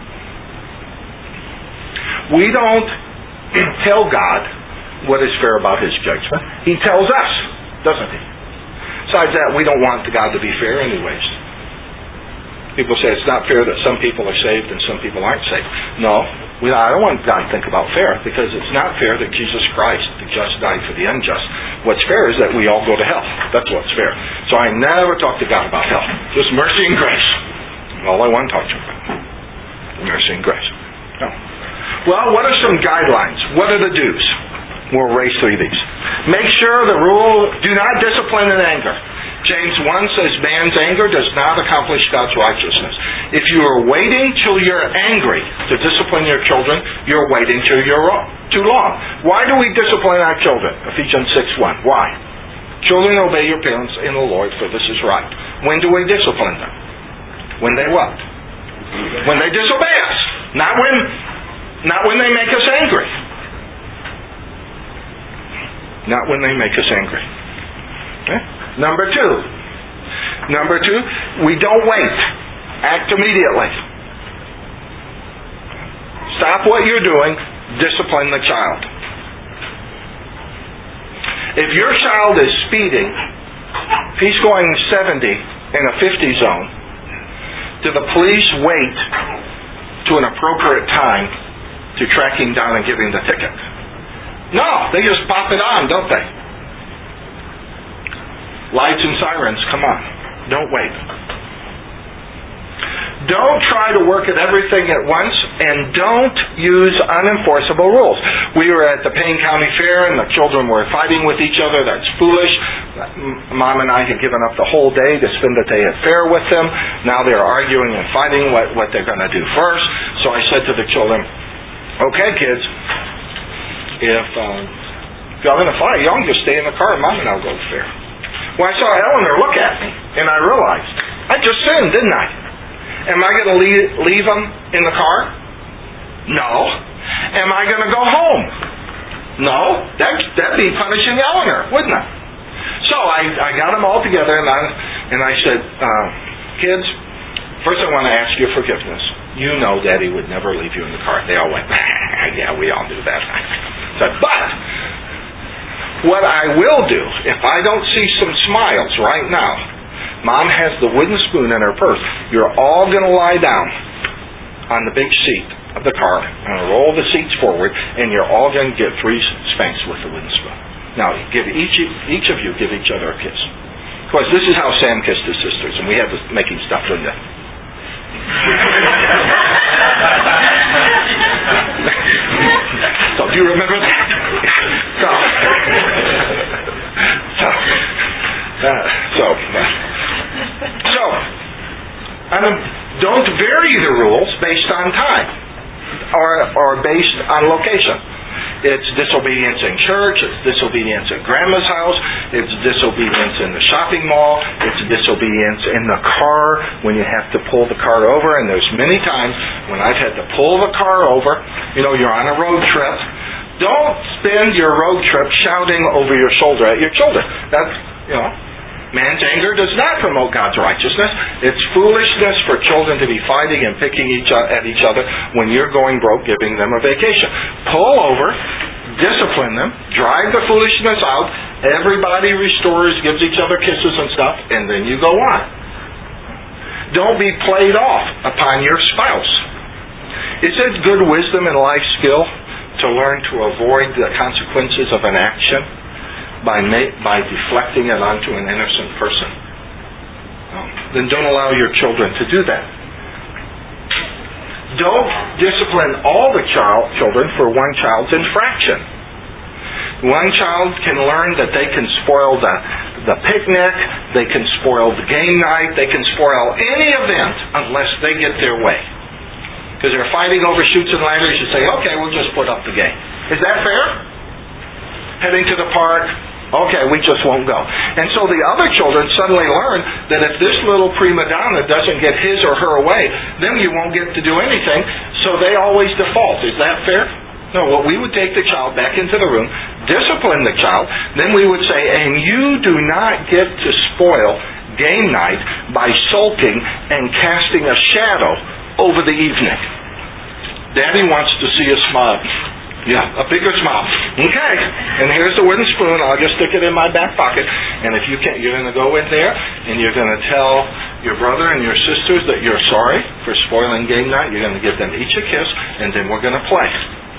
We don't tell God what is fair about his judgment. He tells us, doesn't he? Besides that, we don't want God to be fair anyways. People say it's not fair that some people are saved and some people aren't saved. No, we, I don't want God to think about fair, because it's not fair that Jesus Christ, the just, died for the unjust. What's fair is that we all go to hell. That's what's fair. So I never talk to God about hell. Just mercy and grace. All I want to talk to him about. Mercy and grace. No. Well, what are some guidelines? What are the do's? We'll race through these. Make sure the rule, do not discipline in anger. James one says man's anger does not accomplish God's righteousness. If you are waiting till you're angry to discipline your children, you're waiting till you're wrong, too long. Why do we discipline our children? Ephesians six one. Why? Children, obey your parents in the Lord, for this is right. When do we discipline them? When they what? When they disobey us. Not when, not when they make us angry. Not when they make us angry. Okay? Number two. Number two, we don't wait. Act immediately. Stop what you're doing. Discipline the child. If your child is speeding, if he's going seventy in a fifty zone, do the police wait to an appropriate time to track him down and give him the ticket? No, they just pop it on, don't they? Lights and sirens, come on. Don't wait. Don't try to work at everything at once, and don't use unenforceable rules. We were at the Payne County Fair, and the children were fighting with each other. That's foolish. Mom and I had given up the whole day to spend the day at fair with them. Now they're arguing and fighting what, what they're going to do first. So I said to the children, okay, kids, if, um, if y'all going to fight, y'all can just stay in the car, and Mom and I will go to the fair. Well, I saw Eleanor look at me, and I realized, I just sinned, didn't I? Am I going to leave, leave them in the car? No. Am I going to go home? No. That, that'd be punishing Eleanor, wouldn't it? So I, I got them all together, and I, and I said, uh, kids, first I want to ask your forgiveness. You know Daddy would never leave you in the car. They all went, yeah, we all knew that. I said, but what I will do, if I don't see some smiles right now, Mom has the wooden spoon in her purse. You're all going to lie down on the big seat of the car and roll the seats forward, and you're all going to get three spanks with the wooden spoon. Now, give each each of you give each other a kiss. Of course, this is how Sam kissed his sisters, and we had to make him stop doing that. So, do you remember that? So, so, uh, so, uh, so um, don't vary the rules based on time or or based on location. It's disobedience in church. It's disobedience at grandma's house. It's disobedience in the shopping mall. It's disobedience in the car when you have to pull the car over. And there's many times when I've had to pull the car over. You know, you're on a road trip. Don't spend your road trip shouting over your shoulder at your children. That's, you know, man's anger does not promote God's righteousness. It's foolishness for children to be fighting and picking each at each other when you're going broke giving them a vacation. Pull over, discipline them, drive the foolishness out, everybody restores, gives each other kisses and stuff, and then you go on. Don't be played off upon your spouse. Is it good wisdom and life skill to learn to avoid the consequences of an action by ma- by deflecting it onto an innocent person? No. Then don't allow your children to do that. Don't discipline all the child children for one child's infraction. One child can learn that they can spoil the, the picnic, they can spoil the game night, they can spoil any event unless they get their way. Because they're fighting over chutes and ladders, you say, okay, we'll just put up the game. Is that fair? Heading to the park, okay, we just won't go. And so the other children suddenly learn that if this little prima donna doesn't get his or her way, then you won't get to do anything, so they always default. Is that fair? No, well, we would take the child back into the room, discipline the child, then we would say, and you do not get to spoil game night by sulking and casting a shadow over the evening. Daddy wants to see a smile. Yeah, a bigger smile. Okay, and here's the wooden spoon. I'll just stick it in my back pocket. And if you can't, you're going to go in there and you're going to tell your brother and your sisters that you're sorry for spoiling game night. You're going to give them each a kiss, and then we're going to play.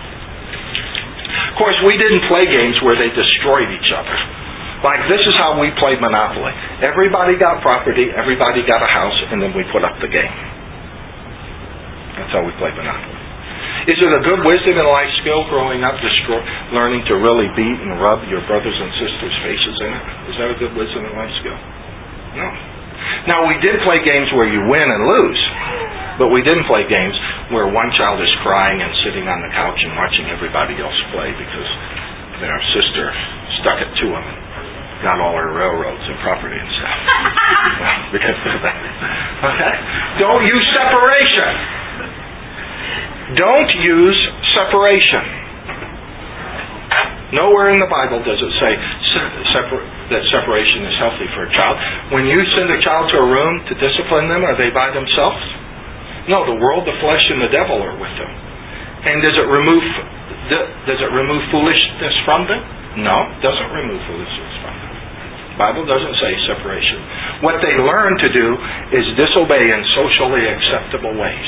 Of course, we didn't play games where they destroyed each other. Like this is how we played Monopoly. Everybody got property, everybody got a house, and then we put up the game. That's how we played Monopoly. Is it a good wisdom and life skill growing up, destroy, learning to really beat and rub your brothers and sisters' faces in it? Is that a good wisdom and life skill? No. Now, we did play games where you win and lose, but we didn't play games where one child is crying and sitting on the couch and watching everybody else play because their sister stuck it to them and got all her railroads and property and stuff. Because of that. Okay? Don't use separation. Don't use separation. Nowhere in the Bible does it say separ- that separation is healthy for a child. When you send a child to a room to discipline them, are they by themselves? No, the world, the flesh, and the devil are with them. And does it remove does it remove foolishness from them? No, it doesn't remove foolishness from them. The Bible doesn't say separation. What they learn to do is disobey in socially acceptable ways.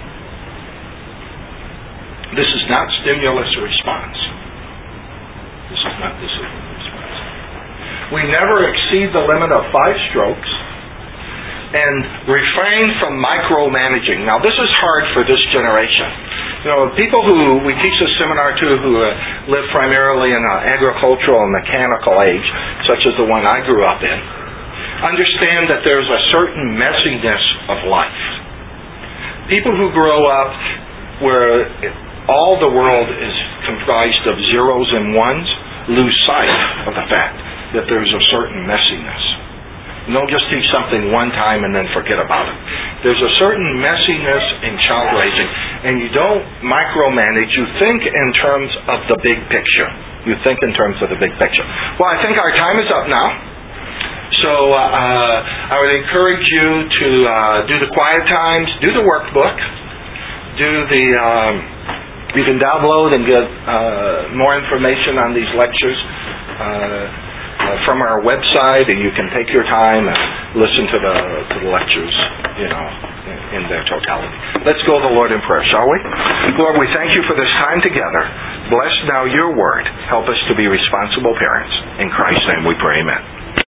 This is not stimulus response. This is not the stimulus response. We never exceed the limit of five strokes and refrain from micromanaging. Now, this is hard for this generation. You know, people who we teach this seminar to who uh, live primarily in an agricultural and mechanical age, such as the one I grew up in, understand that there's a certain messiness of life. People who grow up where all the world is comprised of zeros and ones lose sight of the fact that there's a certain messiness. You don't just teach something one time and then forget about it. There's a certain messiness in child raising, and you don't micromanage. You think in terms of the big picture. You think in terms of the big picture. Well, I think our time is up now. So uh, I would encourage you to uh, do the quiet times, do the workbook, do the... Um, You can download and get uh, more information on these lectures uh, uh, from our website, and you can take your time and listen to the, to the lectures, you know, in, in their totality. Let's go to the Lord in prayer, shall we? Lord, we thank you for this time together. Bless now your word. Help us to be responsible parents. In Christ's name we pray, amen.